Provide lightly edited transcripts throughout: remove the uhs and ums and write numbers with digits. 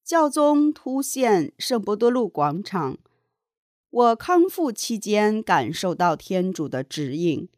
教宗突现圣伯多禄广场。我康复期间感受到天主的指引。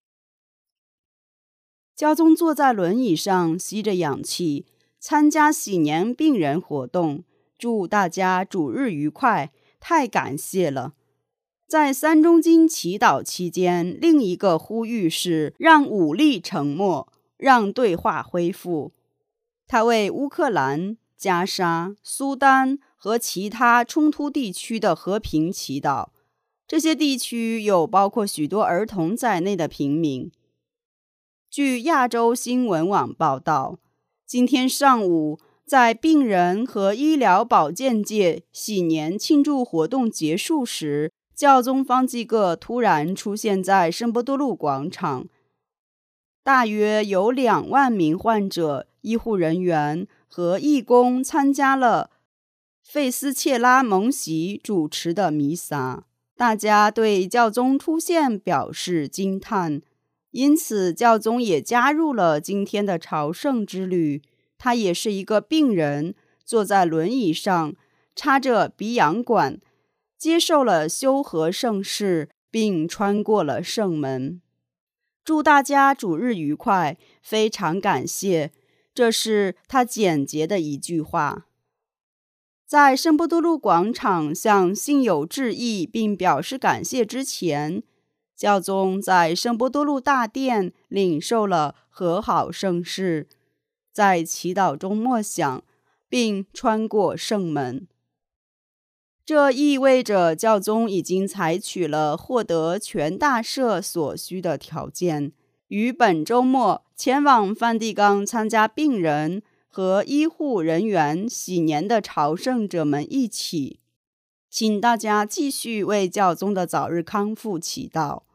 教宗坐在轮椅上吸着氧气，参加喜年病人活动，祝大家主日愉快，太感谢了。在三中经祈祷期间，另一个呼吁是让武力沉默，让对话恢复。他为乌克兰、加沙、苏丹和其他冲突地区的和平祈祷。这些地区有包括许多儿童在内的平民。据亚洲新闻网报道，今天上午，在病人和医疗保健界喜年庆祝活动结束时，教宗方济各突然出现在圣伯多禄广场。大约有2万名患者、医护人员和义工参加了费斯切拉蒙席主持的弥撒。大家对教宗出现表示惊叹，因此教宗也加入了今天的朝圣之旅。他也是一个病人，坐在轮椅上，插着鼻氧管，接受了修和圣事，并穿过了圣门。祝大家主日愉快，非常感谢。这是他简洁的一句话。在圣伯多禄广场向信友致意并表示感谢之前，教宗在圣伯多禄大殿领受了和好圣事，在祈祷中默想，并穿过圣门。这意味着教宗已经采取了获得全大赦所需的条件，于本周末前往梵蒂冈参加病人和医护人员喜年的朝圣者们一起。请大家继续为教宗的早日康复祈祷。